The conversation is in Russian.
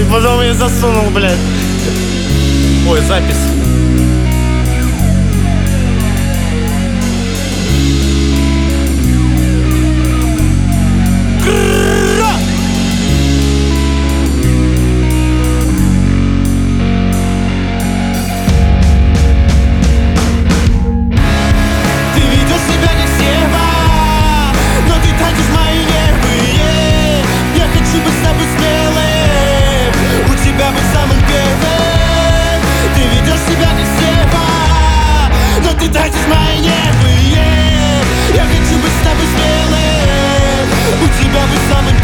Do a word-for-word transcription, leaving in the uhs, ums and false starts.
И потом я засунул, блядь. Ой, запись. Ты тратишь мои нервы, yeah. Я хочу быть с тобой смелым. У тебя быть самым